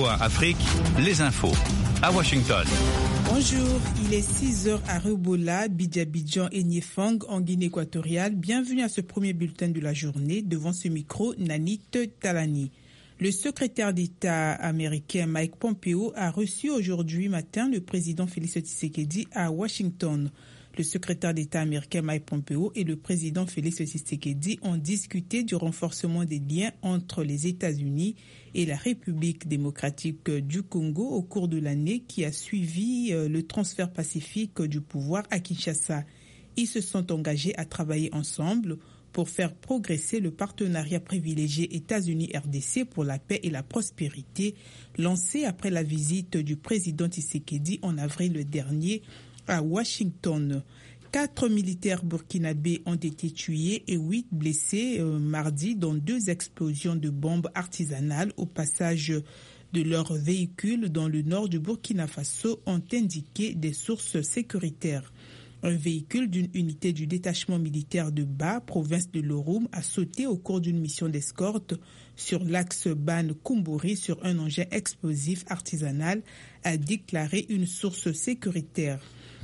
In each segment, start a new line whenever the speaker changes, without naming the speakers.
VOA Afrique, les infos. À Washington.
Bonjour, il est 6h à Rebola, Bidjabidjan et Niefang en Guinée équatoriale. Bienvenue à ce premier bulletin de la journée. Devant ce micro, Nanit Talani. Le secrétaire d'État américain Mike Pompeo a reçu aujourd'hui matin le président Félix Tshisekedi à Washington. Le secrétaire d'État américain Mike Pompeo et le président Félix Tshisekedi ont discuté du renforcement des liens entre les États-Unis et la République démocratique du Congo au cours de l'année qui a suivi le transfert pacifique du pouvoir à Kinshasa. Ils se sont engagés à travailler ensemble pour faire progresser le partenariat privilégié États-Unis-RDC pour la paix et la prospérité, lancé après la visite du président Tshisekedi en avril dernier à Washington. 4 militaires burkinabés ont été tués et 8 blessés mardi dans 2 explosions de bombes artisanales au passage de leur véhicule dans le nord du Burkina Faso, ont indiqué des sources sécuritaires. Un véhicule d'une unité du détachement militaire de Ba, province de l'Oroum, a sauté au cours d'une mission d'escorte sur l'axe Ban-Kumburi sur un engin explosif artisanal, a déclaré une source sécuritaire.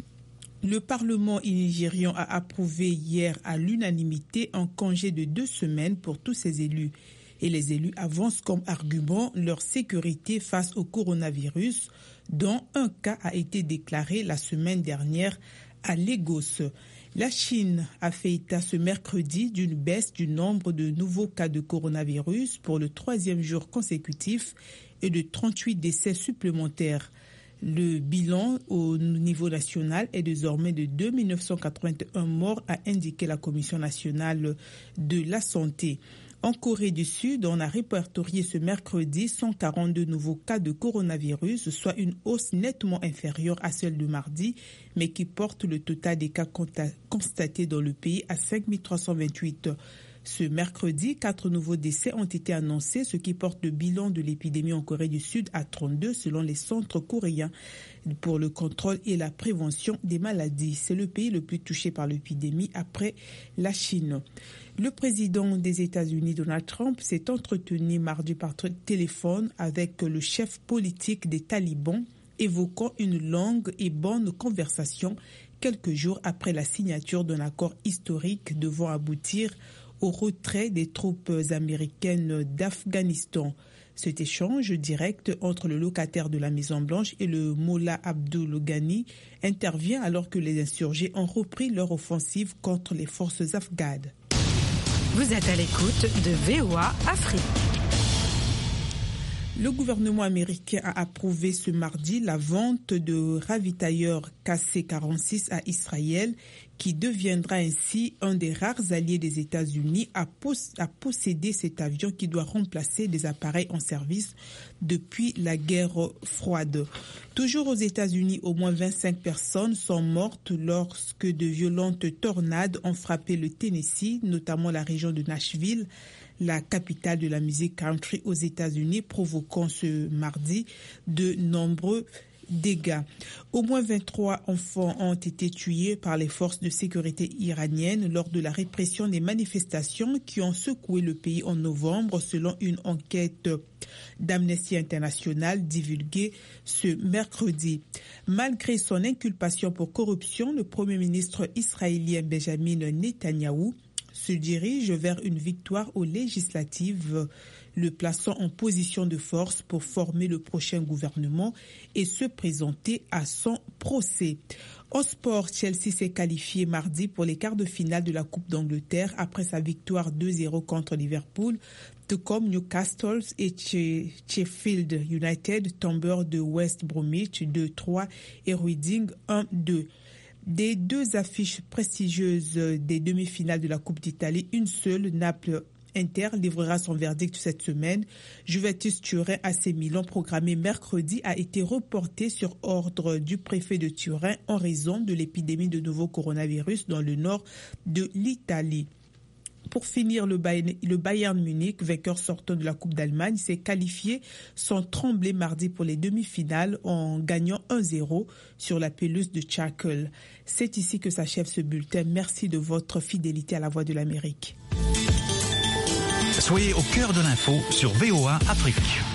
Le Parlement nigérian a approuvé hier à l'unanimité un congé de 2 semaines pour tous ses élus. Et les élus avancent comme argument leur sécurité face au coronavirus, dont un cas a été déclaré la semaine dernière à Lagos. La Chine a fait état ce mercredi d'une baisse du nombre de nouveaux cas de coronavirus pour le 3e jour consécutif et de 38 décès supplémentaires. Le bilan au niveau national est désormais de 2 981 morts, a indiqué la Commission nationale de la santé. En Corée du Sud, on a répertorié ce mercredi 142 nouveaux cas de coronavirus, soit une hausse nettement inférieure à celle de mardi, mais qui porte le total des cas constatés dans le pays à 5 328. Ce mercredi, 4 nouveaux décès ont été annoncés, ce qui porte le bilan de l'épidémie en Corée du Sud à 32 selon les centres coréens pour le contrôle et la prévention des maladies. C'est le pays le plus touché par l'épidémie après la Chine. Le président des États-Unis, Donald Trump, s'est entretenu mardi par téléphone avec le chef politique des talibans, évoquant une longue et bonne conversation quelques jours après la signature d'un accord historique devant aboutir au retrait des troupes américaines d'Afghanistan. Cet échange direct entre le locataire de la Maison-Blanche et le Mollah Abdul Ghani intervient alors que les insurgés ont repris leur offensive contre les forces afghanes.
Vous êtes à l'écoute de VOA Afrique.
Le gouvernement américain a approuvé ce mardi la vente de ravitailleurs KC-46 à Israël, qui deviendra ainsi un des rares alliés des États-Unis à posséder cet avion qui doit remplacer des appareils en service depuis la guerre froide. Toujours aux États-Unis, au moins 25 personnes sont mortes lorsque de violentes tornades ont frappé le Tennessee, notamment la région de Nashville, la capitale de la musique country aux États-Unis, provoquant ce mardi de nombreux dégâts. Au moins 23 enfants ont été tués par les forces de sécurité iraniennes lors de la répression des manifestations qui ont secoué le pays en novembre, selon une enquête d'Amnesty International divulguée ce mercredi. Malgré son inculpation pour corruption, le Premier ministre israélien Benjamin Netanyahou se dirige vers une victoire aux législatives, le plaçant en position de force pour former le prochain gouvernement et se présenter à son procès. En sport, Chelsea s'est qualifié mardi pour les quarts de finale de la Coupe d'Angleterre après sa victoire 2-0 contre Liverpool, tout comme Newcastle et Sheffield United, tombeurs de West Bromwich 2-3 et Reading 1-2. Des 2 affiches prestigieuses des demi-finales de la Coupe d'Italie, une seule, Naples Inter, livrera son verdict cette semaine. Juventus Turin AC Milan, programmé mercredi, a été reporté sur ordre du préfet de Turin en raison de l'épidémie de nouveau coronavirus dans le nord de l'Italie. Pour finir, le Bayern Munich, vainqueur sortant de la Coupe d'Allemagne, s'est qualifié sans trembler mardi pour les demi-finales en gagnant 1-0 sur la pelouse de Schalke. C'est ici que s'achève ce bulletin. Merci de votre fidélité à la Voix de l'Amérique.
Soyez au cœur de l'info sur VOA Afrique.